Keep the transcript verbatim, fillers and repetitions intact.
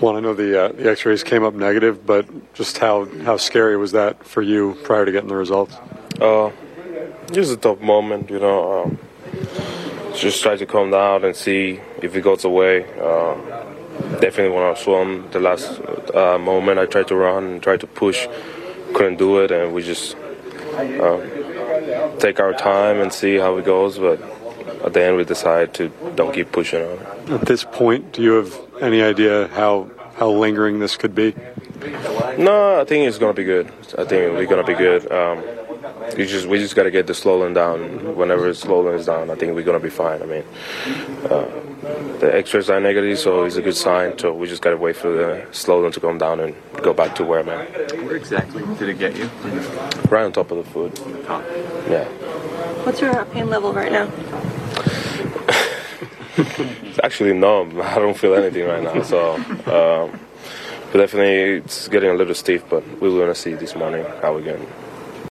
Well, I know the uh, the X-rays came up negative, but just how, how scary was that for you prior to getting the results? Uh, just a tough moment, you know. Um, just try to calm down and see if it goes away. Uh, definitely when I was swum the last uh, moment, I tried to run and tried to push, couldn't do it, and we just uh, take our time and see how it goes. But at the end, we decide to don't keep pushing on it. At this point, do you have any idea how how lingering this could be? No, I think it's gonna be good. I think we're gonna be good. Um, you just we just gotta get the swollen down. Whenever it's swollen is down, I think we're gonna be fine. I mean, uh, the X-rays are negative, so it's a good sign. So we just gotta wait for the swollen to come down and go back to where I'm at. Where exactly did it get you? Right on top of the foot. Top. Yeah. What's your pain level right now? It's actually numb. I don't feel anything right now. So, um, but definitely it's getting a little stiff. But we're gonna see this morning how we're going.